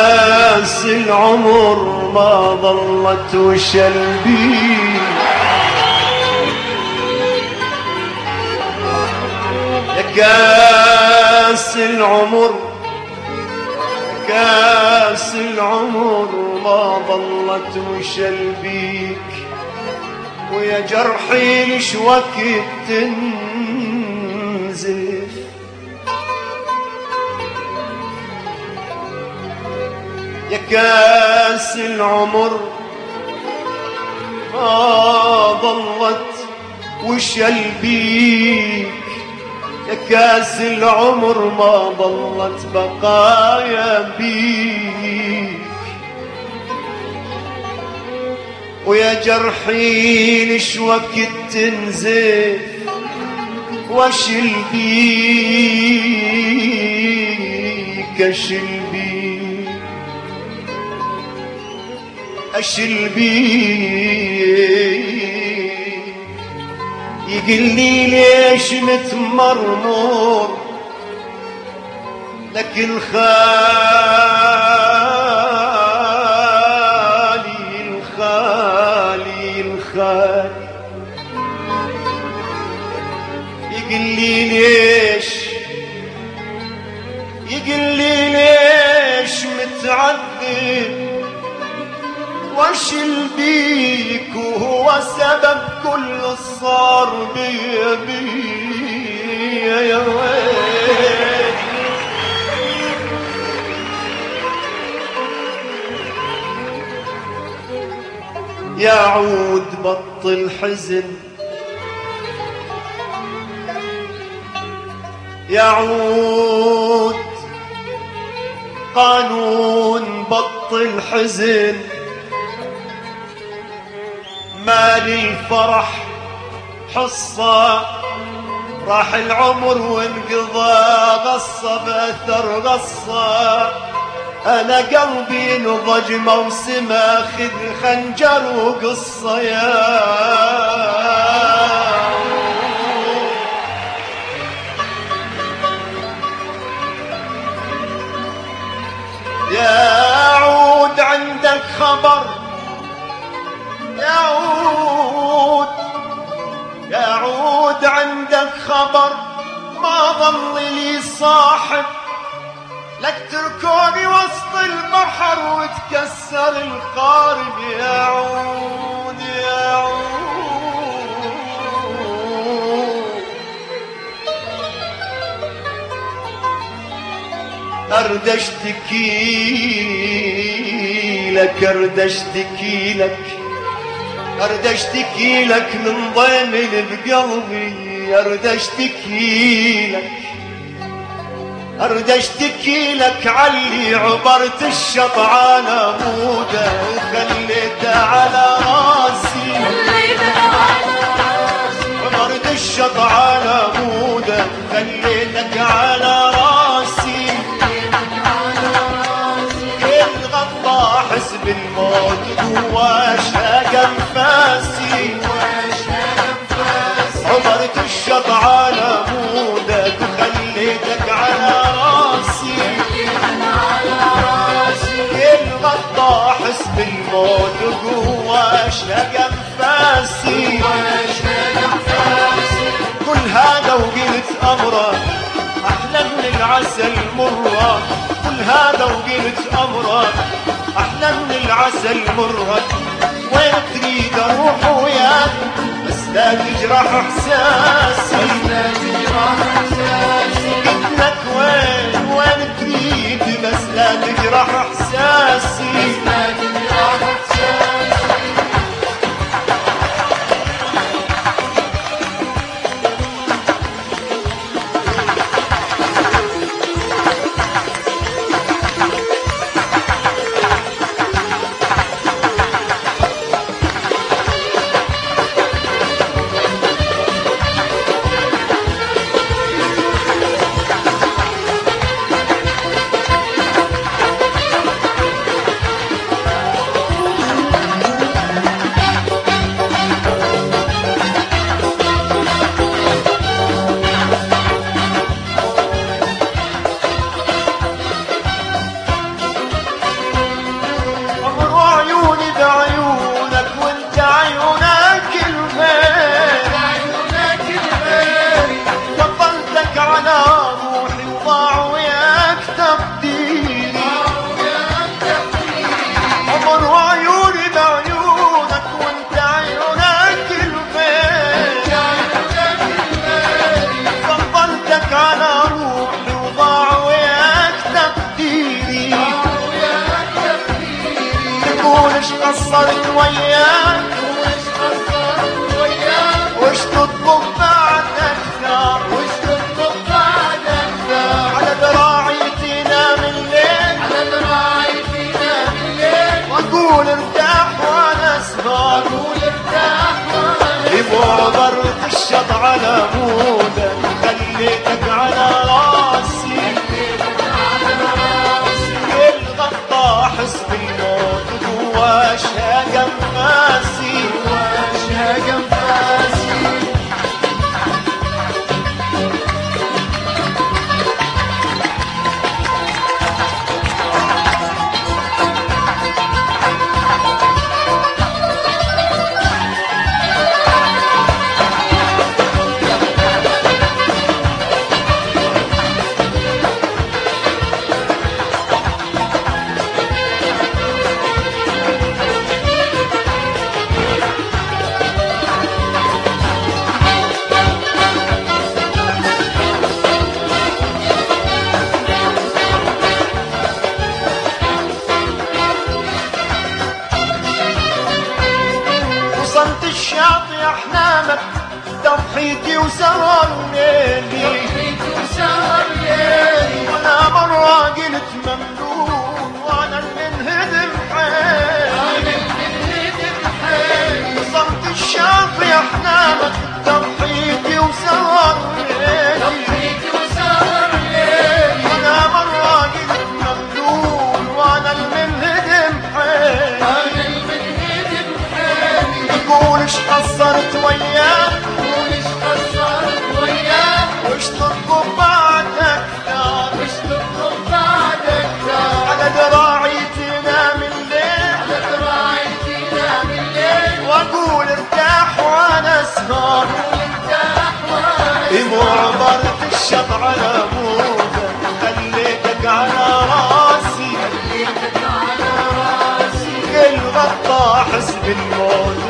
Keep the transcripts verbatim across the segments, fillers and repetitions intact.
كاس العمر ما ظلت وشلبي يا كاس العمر كاس العمر ما ظلت وشلبيك ويا جرحي ليش وقت تنزف يا كاس العمر ما ظلت وشلبيك يا كاس العمر ما ظلت بقايا بيك ويا جرحي ليش وقت تنزف واشل بيك اشل بيك اشل بيك يقول لي ليش متمرمر لكن خالي الخالي الخالي يقول لي ليش يقول لي ليش متعذب واشل بيك وهو سبب كل الصار بيا بيا يا ويلي يا عود بطل حزن يا عود قانون بطل حزن مالي الفرح حصة راح العمر وانقضى غصة بأثر غصة أنا قلبي نضج موسم أخذ خنجر وقصة يا يا عود عندك خبر يا عود يا عود عندك خبر ما ظل لي صاحب لك تركوني وسط البحر وتكسر القارب يا عود يا عود أرد اشتكي لك أرد اشتكي لك أرد اشتكي لك من ضيمن بقلبي أرد اشتكي لك أرد اشتكي لك علي عبرت الشط على موده وخليته على راسي عبرت الشط على موده خليتك على راسي كل غطى حسب الموت جواش انفاسي عبرت الشط على مودك وخليتك على راسي كل غطى حسب الموت جواش انفاسي كل هذا وقلت امره احلى من العسل مره كل هذا وقلت امره احلى من العسل مره وين تريد اروح وياك بس لا تجرح احساسي قلت لك وين وين تريد بس لا تجرح احساسي قصرت وياك وش قصرت وياك وش تطلب بعد أكثر وش تطلب بعد أكثر على ذراعي تنام الليل على ذراعي تنام الليل وأقول ارتاح وأنا أسهر أقول ارتاح وأنا بمعبرة الشط على مودك خليتك على راسي كل غطى أحس بالموت جوا شهق أنفاسي واشهق أنفاسي وصلت الشاطئ أحلامك تضحيتي وسهر ليلي ضحيت وسهر ليلي وأنا مرة قلت ممنون وأنا اللي انهدم حيلي أنا اللي حيلي وصلت الشاطئ أحلامك تضحيتي وسهر ليلي ضحيت وسهر ليلي وأنا مرة قلت ممنون وأنا اللي انهدم حيلي أنا اللي حيلي تقول ايش قصرت وياك وش قصرت وياك وش تطلب بعد أكثر وش تطلب بعد أكثر على ذراعي تنام الليل على ذراعي تنام الليل وأقول ارتاح وأنا أسهر وارتاح وأنا بمعبرة الشط على مودك خليتك على راسي خليتك على راسي كل غطى أحس بالموت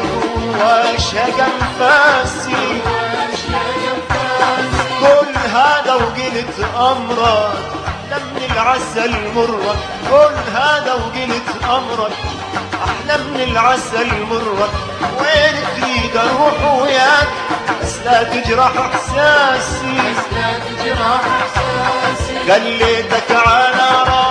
واشهق أنفاسي واشهق أنفاسي كل هذا وقلت أمرك أحلى من العسل مرك كل هذا وقلت أمرك أحلى من العسل مرك وين تريد أروح وياك بس لا تجرح إحساسي لا تجرح إحساسي خليتك على راسي